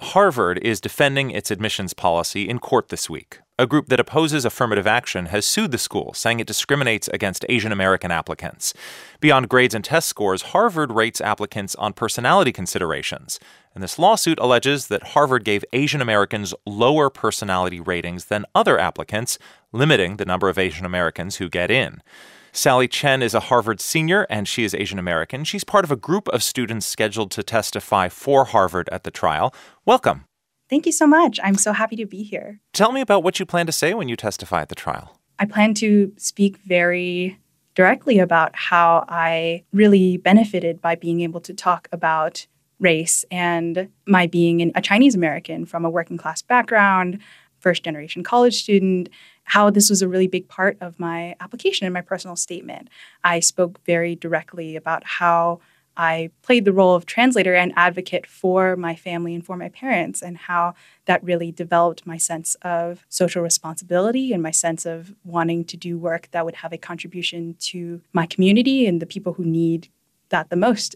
Harvard is defending its admissions policy in court this week. A group that opposes affirmative action has sued the school, saying it discriminates against Asian American applicants. Beyond grades and test scores, Harvard rates applicants on personality considerations. And this lawsuit alleges that Harvard gave Asian Americans lower personality ratings than other applicants, limiting the number of Asian Americans who get in. Sally Chen is a Harvard senior, and she is Asian American. She's part of a group of students scheduled to testify for Harvard at the trial. Welcome. Thank you so much. I'm so happy to be here. Tell me about what you plan to say when you testify at the trial. I plan to speak very directly about how I really benefited by being able to talk about race and my being a Chinese American from a working class background, first-generation college student, how this was a really big part of my application and my personal statement. I spoke very directly about how I played the role of translator and advocate for my family and for my parents, and how that really developed my sense of social responsibility and my sense of wanting to do work that would have a contribution to my community and the people who need that the most.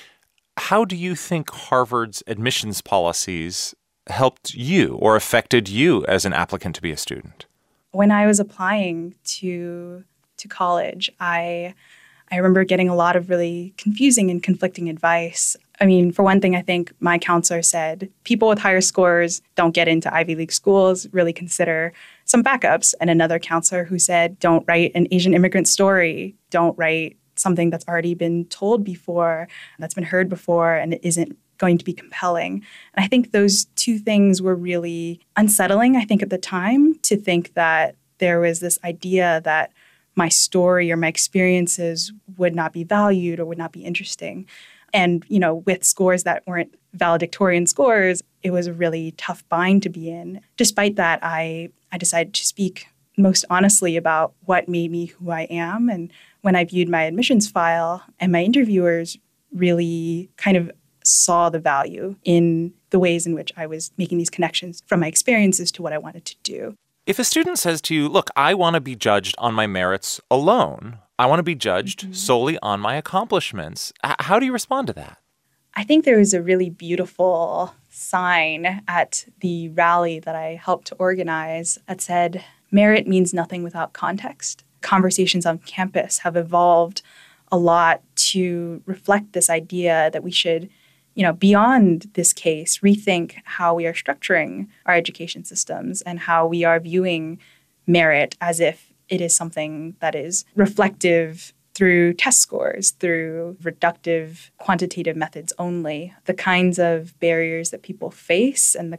How do you think Harvard's admissions policies helped you or affected you as an applicant to be a student? When I was applying to college, I remember getting a lot of really confusing and conflicting advice. I mean, for one thing, I think my counselor said, people with higher scores don't get into Ivy League schools, really consider some backups. And another counselor who said, don't write an Asian immigrant story, don't write something that's already been told before, that's been heard before, and it isn't going to be compelling. And I think those two things were really unsettling, I think, at the time, to think that there was this idea that my story or my experiences would not be valued or would not be interesting. And, you know, with scores that weren't valedictorian scores, it was a really tough bind to be in. Despite that, I decided to speak most honestly about what made me who I am. And when I viewed my admissions file, and my interviewers really kind of saw the value in the ways in which I was making these connections from my experiences to what I wanted to do. If a student says to you, look, I want to be judged on my merits alone, I want to be judged solely on my accomplishments, how do you respond to that? I think there was a really beautiful sign at the rally that I helped to organize that said, merit means nothing without context. Conversations on campus have evolved a lot to reflect this idea that we should, beyond this case, rethink how we are structuring our education systems and how we are viewing merit as if it is something that is reflective through test scores, through reductive quantitative methods only. The kinds of barriers that people face and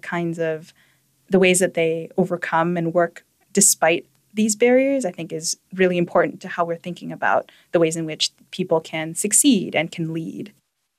the ways that they overcome and work despite these barriers, I think, is really important to how we're thinking about the ways in which people can succeed and can lead.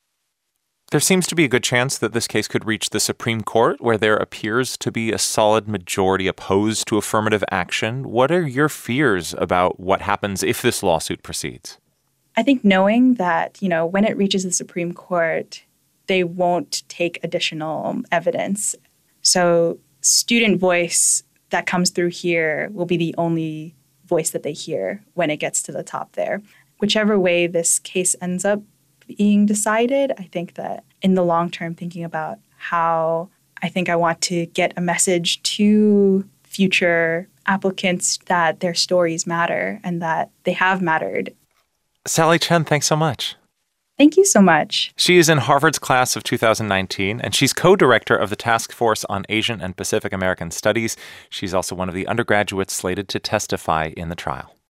There seems to be a good chance that this case could reach the Supreme Court, where there appears to be a solid majority opposed to affirmative action. What are your fears about what happens if this lawsuit proceeds? I think knowing that, when it reaches the Supreme Court, they won't take additional evidence. So student voice that comes through here will be the only voice that they hear when it gets to the top there. Whichever way this case ends up being decided, I think that in the long term, thinking about how I think I want to get a message to future applicants that their stories matter and that they have mattered. Sally Chen, thanks so much. Thank you so much. She is in Harvard's class of 2019, and she's co-director of the Task Force on Asian and Pacific American Studies. She's also one of the undergraduates slated to testify in the trial.